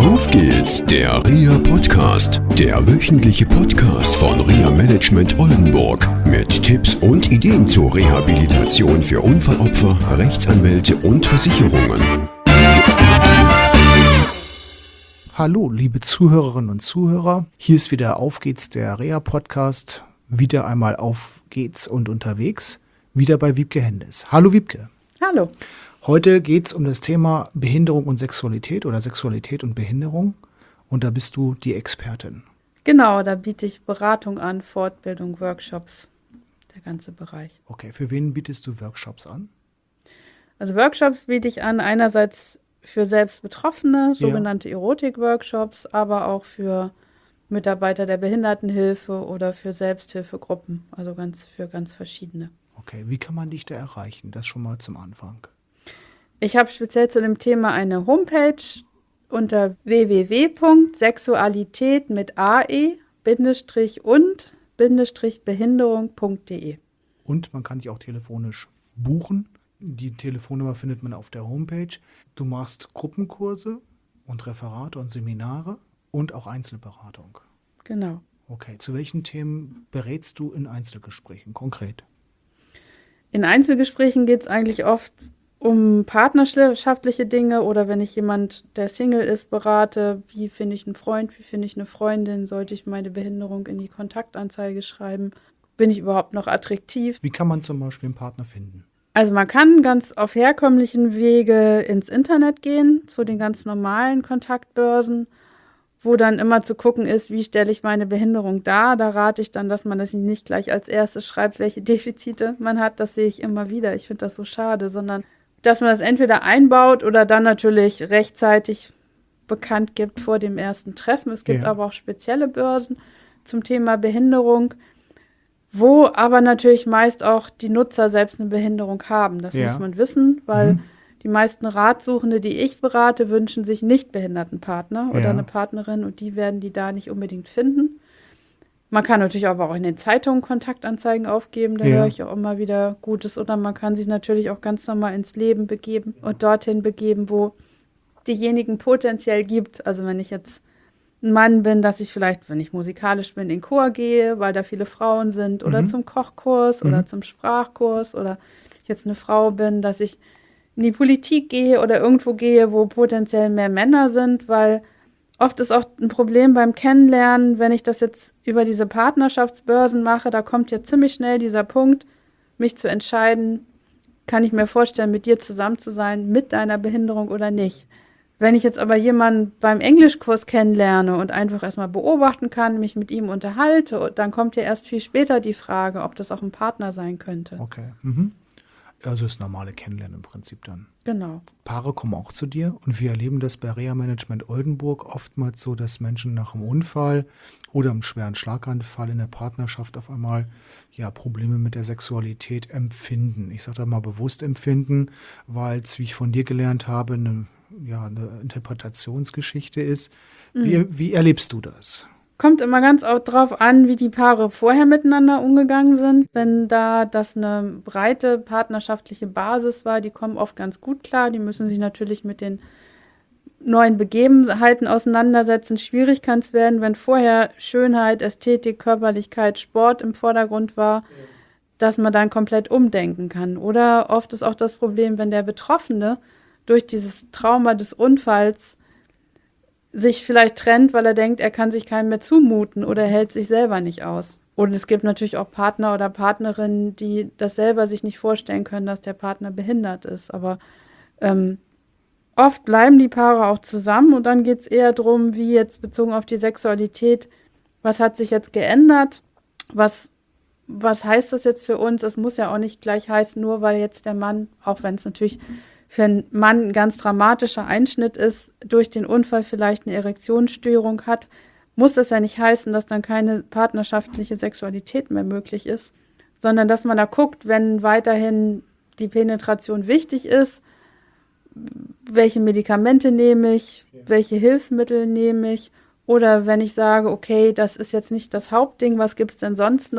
Auf geht's, der RIA Podcast, der wöchentliche Podcast von RIA Management Oldenburg mit Tipps und Ideen zur Rehabilitation für Unfallopfer, Rechtsanwälte und Versicherungen. Hallo, liebe Zuhörerinnen und Zuhörer. Hier ist wieder Auf geht's, der RIA Podcast. Wieder einmal auf geht's und unterwegs. Wieder bei Wiebke Hendes. Hallo Wiebke. Hallo. Heute geht es um das Thema Behinderung und Sexualität oder Sexualität und Behinderung. Und da bist du die Expertin. Genau, da biete ich Beratung an, Fortbildung, Workshops, der ganze Bereich. Okay, für wen bietest du Workshops an? Also Workshops biete ich an, einerseits für Selbstbetroffene, sogenannte Erotik-Workshops, aber auch für Mitarbeiter der Behindertenhilfe oder für Selbsthilfegruppen, also für ganz verschiedene. Okay, wie kann man dich da erreichen? Das schon mal zum Anfang. Ich habe speziell zu dem Thema eine Homepage unter www.sexualität mit ae-und-behinderung.de. Und man kann dich auch telefonisch buchen. Die Telefonnummer findet man auf der Homepage. Du machst Gruppenkurse und Referate und Seminare und auch Einzelberatung. Genau. Okay, zu welchen Themen berätst du in Einzelgesprächen konkret? In Einzelgesprächen geht es eigentlich oft um partnerschaftliche Dinge oder wenn ich jemand, der Single ist, berate, wie finde ich einen Freund, wie finde ich eine Freundin, sollte ich meine Behinderung in die Kontaktanzeige schreiben, bin ich überhaupt noch attraktiv? Wie kann man zum Beispiel einen Partner finden? Also man kann ganz auf herkömmlichen Wege ins Internet gehen, zu den ganz normalen Kontaktbörsen, wo dann immer zu gucken ist, wie stelle ich meine Behinderung dar. Da rate ich dann, dass man das nicht gleich als erstes schreibt, welche Defizite man hat. Das sehe ich immer wieder. Ich finde das so schade, sondern dass man das entweder einbaut oder dann natürlich rechtzeitig bekannt gibt vor dem ersten Treffen. Es gibt aber auch spezielle Börsen zum Thema Behinderung, wo aber natürlich meist auch die Nutzer selbst eine Behinderung haben. Das muss man wissen, weil die meisten Ratsuchende, die ich berate, wünschen sich nicht behinderten Partner oder eine Partnerin und die werden die da nicht unbedingt finden. Man kann natürlich aber auch in den Zeitungen Kontaktanzeigen aufgeben, da höre ich auch immer wieder Gutes. Oder man kann sich natürlich auch ganz normal ins Leben begeben und dorthin begeben, wo diejenigen potenziell gibt. Also wenn ich jetzt ein Mann bin, dass ich vielleicht, wenn ich musikalisch bin, in den Chor gehe, weil da viele Frauen sind oder zum Kochkurs oder zum Sprachkurs oder ich jetzt eine Frau bin, dass ich in die Politik gehe oder irgendwo gehe, wo potenziell mehr Männer sind, weil oft ist auch ein Problem beim Kennenlernen, wenn ich das jetzt über diese Partnerschaftsbörsen mache, da kommt ja ziemlich schnell dieser Punkt, mich zu entscheiden, kann ich mir vorstellen, mit dir zusammen zu sein, mit deiner Behinderung oder nicht. Wenn ich jetzt aber jemanden beim Englischkurs kennenlerne und einfach erstmal beobachten kann, mich mit ihm unterhalte, dann kommt ja erst viel später die Frage, ob das auch ein Partner sein könnte. Okay. Also das normale Kennenlernen im Prinzip dann. Genau. Paare kommen auch zu dir und wir erleben das bei RIA Management Oldenburg oftmals so, dass Menschen nach einem Unfall oder einem schweren Schlaganfall in der Partnerschaft auf einmal Probleme mit der Sexualität empfinden. Ich sage da mal bewusst empfinden, weil es, wie ich von dir gelernt habe, eine Interpretationsgeschichte ist. Wie erlebst du das? Kommt immer ganz auch drauf an, wie die Paare vorher miteinander umgegangen sind. Wenn da das eine breite partnerschaftliche Basis war, die kommen oft ganz gut klar. Die müssen sich natürlich mit den neuen Begebenheiten auseinandersetzen. Schwierig kann es werden, wenn vorher Schönheit, Ästhetik, Körperlichkeit, Sport im Vordergrund war, dass man dann komplett umdenken kann. Oder oft ist auch das Problem, wenn der Betroffene durch dieses Trauma des Unfalls sich vielleicht trennt, weil er denkt, er kann sich keinem mehr zumuten oder hält sich selber nicht aus. Und es gibt natürlich auch Partner oder Partnerinnen, die das selber sich nicht vorstellen können, dass der Partner behindert ist. Aber oft bleiben die Paare auch zusammen und dann geht es eher darum, wie jetzt bezogen auf die Sexualität, was hat sich jetzt geändert, was heißt das jetzt für uns? Es muss ja auch nicht gleich heißen, nur weil jetzt der Mann, auch wenn es natürlich für einen Mann ein ganz dramatischer Einschnitt ist, durch den Unfall vielleicht eine Erektionsstörung hat, muss das ja nicht heißen, dass dann keine partnerschaftliche Sexualität mehr möglich ist, sondern dass man da guckt, wenn weiterhin die Penetration wichtig ist, welche Medikamente nehme ich, welche Hilfsmittel nehme ich oder wenn ich sage, okay, das ist jetzt nicht das Hauptding, was gibt es denn sonst noch,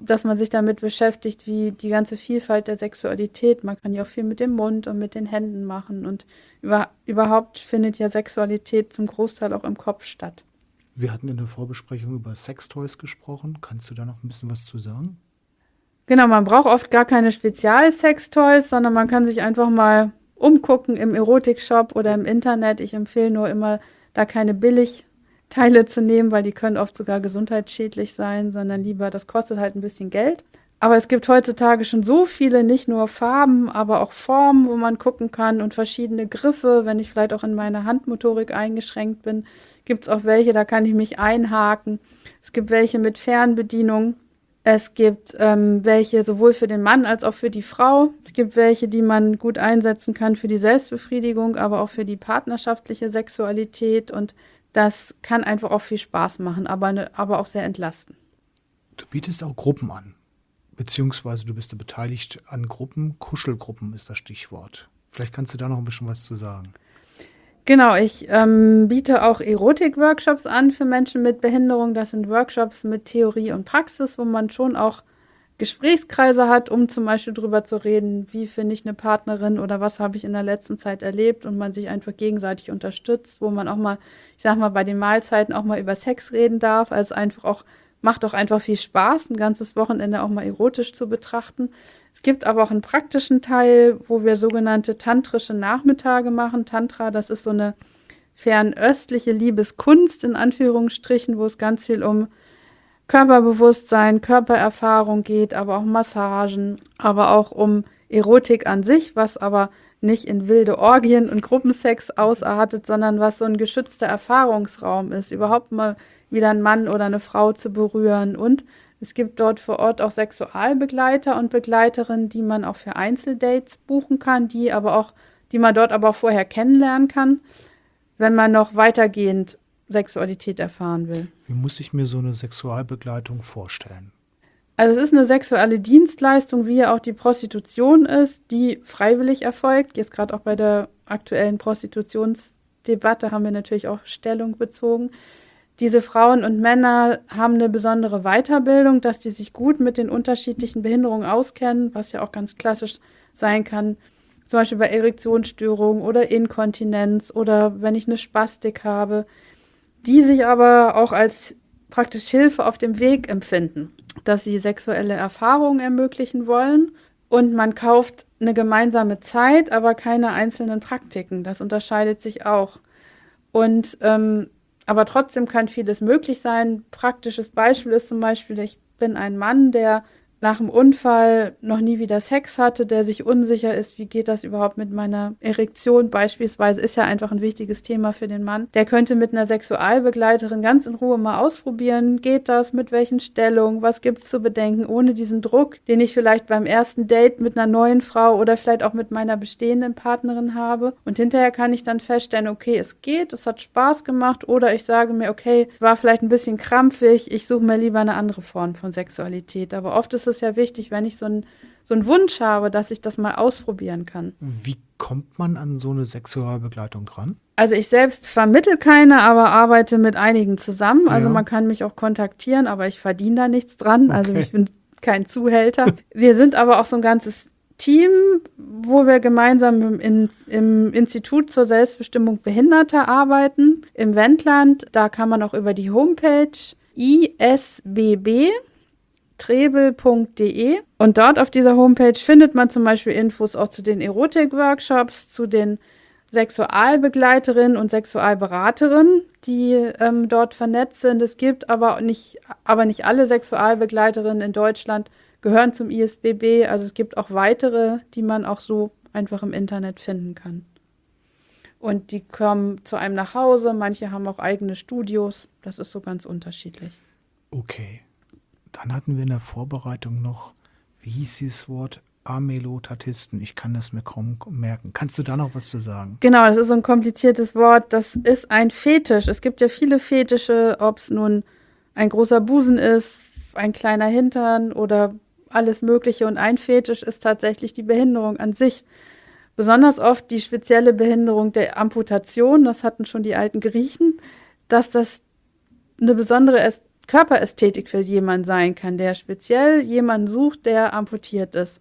dass man sich damit beschäftigt, wie die ganze Vielfalt der Sexualität. Man kann ja auch viel mit dem Mund und mit den Händen machen. Und überhaupt findet ja Sexualität zum Großteil auch im Kopf statt. Wir hatten in der Vorbesprechung über Sextoys gesprochen. Kannst du da noch ein bisschen was zu sagen? Genau, man braucht oft gar keine Spezial-Sextoys, sondern man kann sich einfach mal umgucken im Erotikshop oder im Internet. Ich empfehle nur immer, da keine Billigteile zu nehmen, weil die können oft sogar gesundheitsschädlich sein, sondern lieber, das kostet halt ein bisschen Geld. Aber es gibt heutzutage schon so viele, nicht nur Farben, aber auch Formen, wo man gucken kann und verschiedene Griffe. Wenn ich vielleicht auch in meiner Handmotorik eingeschränkt bin, gibt es auch welche, da kann ich mich einhaken. Es gibt welche mit Fernbedienung. Es gibt welche sowohl für den Mann als auch für die Frau. Es gibt welche, die man gut einsetzen kann für die Selbstbefriedigung, aber auch für die partnerschaftliche Sexualität. Und das kann einfach auch viel Spaß machen, aber auch sehr entlasten. Du bietest auch Gruppen an, beziehungsweise du bist beteiligt an Gruppen. Kuschelgruppen ist das Stichwort. Vielleicht kannst du da noch ein bisschen was zu sagen. Genau, ich biete auch Erotik-Workshops an für Menschen mit Behinderung. Das sind Workshops mit Theorie und Praxis, wo man schon auch Gesprächskreise hat, um zum Beispiel drüber zu reden, wie finde ich eine Partnerin oder was habe ich in der letzten Zeit erlebt und man sich einfach gegenseitig unterstützt, wo man auch mal, ich sag mal, bei den Mahlzeiten auch mal über Sex reden darf. Also einfach auch, macht auch einfach viel Spaß, ein ganzes Wochenende auch mal erotisch zu betrachten. Es gibt aber auch einen praktischen Teil, wo wir sogenannte tantrische Nachmittage machen. Tantra, das ist so eine fernöstliche Liebeskunst in Anführungsstrichen, wo es ganz viel um Körperbewusstsein, Körpererfahrung geht, aber auch Massagen, aber auch um Erotik an sich, was aber nicht in wilde Orgien und Gruppensex ausartet, sondern was so ein geschützter Erfahrungsraum ist, überhaupt mal wieder einen Mann oder eine Frau zu berühren. Und es gibt dort vor Ort auch Sexualbegleiter und Begleiterinnen, die man auch für Einzeldates buchen kann, die man dort aber auch vorher kennenlernen kann, wenn man noch weitergehend Sexualität erfahren will. Wie muss ich mir so eine Sexualbegleitung vorstellen? Also es ist eine sexuelle Dienstleistung, wie ja auch die Prostitution ist, die freiwillig erfolgt. Jetzt gerade auch bei der aktuellen Prostitutionsdebatte haben wir natürlich auch Stellung bezogen. Diese Frauen und Männer haben eine besondere Weiterbildung, dass die sich gut mit den unterschiedlichen Behinderungen auskennen, was ja auch ganz klassisch sein kann, zum Beispiel bei Erektionsstörungen oder Inkontinenz oder wenn ich eine Spastik habe, die sich aber auch als praktisch Hilfe auf dem Weg empfinden, dass sie sexuelle Erfahrungen ermöglichen wollen und man kauft eine gemeinsame Zeit, aber keine einzelnen Praktiken. Das unterscheidet sich auch. Und aber trotzdem kann vieles möglich sein. Praktisches Beispiel ist zum Beispiel, ich bin ein Mann, der nach dem Unfall noch nie wieder Sex hatte, der sich unsicher ist, wie geht das überhaupt mit meiner Erektion beispielsweise, ist ja einfach ein wichtiges Thema für den Mann. Der könnte mit einer Sexualbegleiterin ganz in Ruhe mal ausprobieren, geht das, mit welchen Stellungen, was gibt es zu bedenken, ohne diesen Druck, den ich vielleicht beim ersten Date mit einer neuen Frau oder vielleicht auch mit meiner bestehenden Partnerin habe. Und hinterher kann ich dann feststellen, okay, es geht, es hat Spaß gemacht oder ich sage mir, okay, war vielleicht ein bisschen krampfig, ich suche mir lieber eine andere Form von Sexualität. Aber oft ist es ja wichtig, wenn ich so einen Wunsch habe, dass ich das mal ausprobieren kann. Wie kommt man an so eine Sexualbegleitung dran? Also ich selbst vermittle keine, aber arbeite mit einigen zusammen. Also Ja. man kann mich auch kontaktieren, aber ich verdiene da nichts dran. Also Okay. ich bin kein Zuhälter. Wir sind aber auch so ein ganzes Team, wo wir gemeinsam im Institut zur Selbstbestimmung Behinderter arbeiten, im Wendland. Da kann man auch über die Homepage isbb.trebel.de und dort auf dieser Homepage findet man zum Beispiel Infos auch zu den Erotik-Workshops, zu den Sexualbegleiterinnen und Sexualberaterinnen, die dort vernetzt sind. Es gibt aber nicht alle Sexualbegleiterinnen in Deutschland gehören zum ISBB. Also es gibt auch weitere, die man auch so einfach im Internet finden kann. Und die kommen zu einem nach Hause. Manche haben auch eigene Studios. Das ist so ganz unterschiedlich. Okay. Dann hatten wir in der Vorbereitung noch, wie hieß dieses Wort? Amelotatisten. Ich kann das mir kaum merken. Kannst du da noch was zu sagen? Genau, das ist so ein kompliziertes Wort. Das ist ein Fetisch. Es gibt ja viele Fetische, ob es nun ein großer Busen ist, ein kleiner Hintern oder alles Mögliche. Und ein Fetisch ist tatsächlich die Behinderung an sich. Besonders oft die spezielle Behinderung der Amputation, das hatten schon die alten Griechen, dass das eine besondere Körperästhetik für jemanden sein kann, der speziell jemanden sucht, der amputiert ist.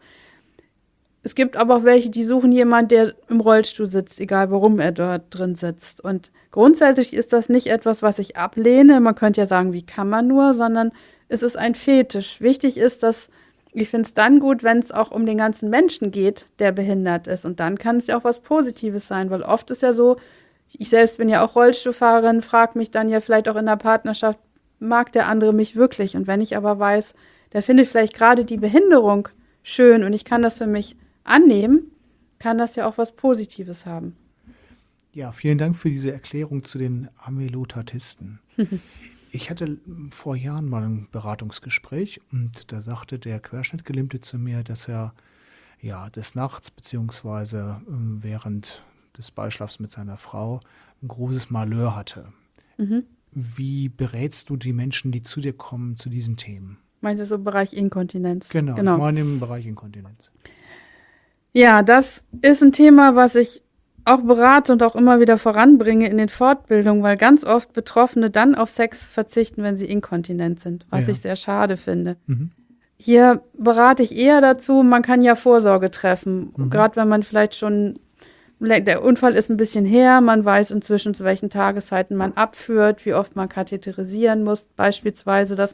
Es gibt aber auch welche, die suchen jemanden, der im Rollstuhl sitzt, egal warum er dort drin sitzt. Und grundsätzlich ist das nicht etwas, was ich ablehne. Man könnte ja sagen, wie kann man nur, sondern es ist ein Fetisch. Wichtig ist, dass ich finde es dann gut, wenn es auch um den ganzen Menschen geht, der behindert ist. Und dann kann es ja auch was Positives sein, weil oft ist ja so, ich selbst bin ja auch Rollstuhlfahrerin, frage mich dann ja vielleicht auch in der Partnerschaft, mag der andere mich wirklich? Und wenn ich aber weiß, der findet vielleicht gerade die Behinderung schön und ich kann das für mich annehmen, kann das ja auch was Positives haben. Ja, vielen Dank für diese Erklärung zu den Amelotatisten. Ich hatte vor Jahren mal ein Beratungsgespräch und da sagte der Querschnittgelähmte zu mir, dass er des Nachts beziehungsweise während des Beischlafs mit seiner Frau ein großes Malheur hatte. Mhm. Wie berätst du die Menschen, die zu dir kommen, zu diesen Themen? Meinst du so im Bereich Inkontinenz? Genau. Ich meine im Bereich Inkontinenz. Ja, das ist ein Thema, was ich auch berate und auch immer wieder voranbringe in den Fortbildungen, weil ganz oft Betroffene dann auf Sex verzichten, wenn sie inkontinent sind, was ich sehr schade finde. Mhm. Hier berate ich eher dazu, man kann ja Vorsorge treffen, gerade wenn man vielleicht schon, der Unfall ist ein bisschen her, man weiß inzwischen, zu welchen Tageszeiten man abführt, wie oft man katheterisieren muss, beispielsweise, dass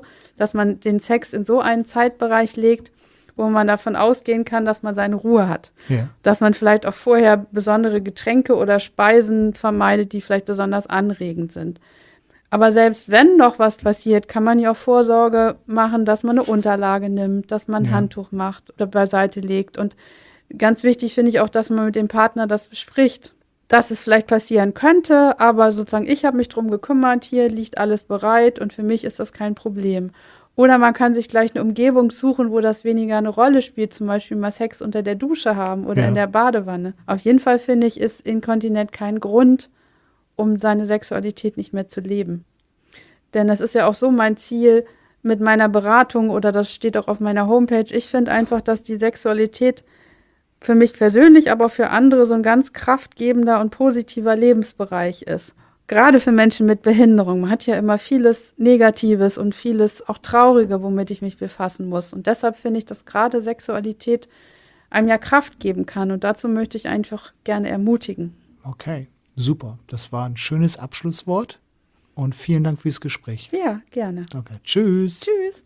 man den Sex in so einen Zeitbereich legt, wo man davon ausgehen kann, dass man seine Ruhe hat. Ja. Dass man vielleicht auch vorher besondere Getränke oder Speisen vermeidet, die vielleicht besonders anregend sind. Aber selbst wenn noch was passiert, kann man ja auch Vorsorge machen, dass man eine Unterlage nimmt, dass man ein Handtuch macht oder beiseite legt. Und ganz wichtig finde ich auch, dass man mit dem Partner das bespricht, dass es vielleicht passieren könnte, aber sozusagen ich habe mich drum gekümmert, hier liegt alles bereit und für mich ist das kein Problem. Oder man kann sich gleich eine Umgebung suchen, wo das weniger eine Rolle spielt, zum Beispiel mal Sex unter der Dusche haben oder in der Badewanne. Auf jeden Fall finde ich, ist Inkontinent kein Grund, um seine Sexualität nicht mehr zu leben. Denn das ist ja auch so mein Ziel mit meiner Beratung oder das steht auch auf meiner Homepage. Ich finde einfach, dass die Sexualität für mich persönlich, aber auch für andere so ein ganz kraftgebender und positiver Lebensbereich ist. Gerade für Menschen mit Behinderung. Man hat ja immer vieles Negatives und vieles auch Traurige, womit ich mich befassen muss. Und deshalb finde ich, dass gerade Sexualität einem ja Kraft geben kann. Und dazu möchte ich einfach gerne ermutigen. Okay, super. Das war ein schönes Abschlusswort. Und vielen Dank fürs Gespräch. Ja, gerne. Okay, tschüss. Tschüss.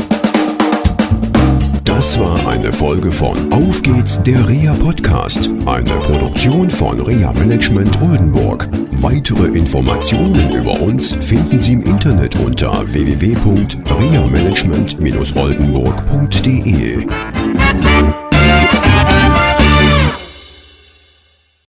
Das war eine Folge von Auf geht's, der Reha Podcast, eine Produktion von Reha Management Oldenburg. Weitere Informationen über uns finden Sie im Internet unter www.rehamanagement-oldenburg.de.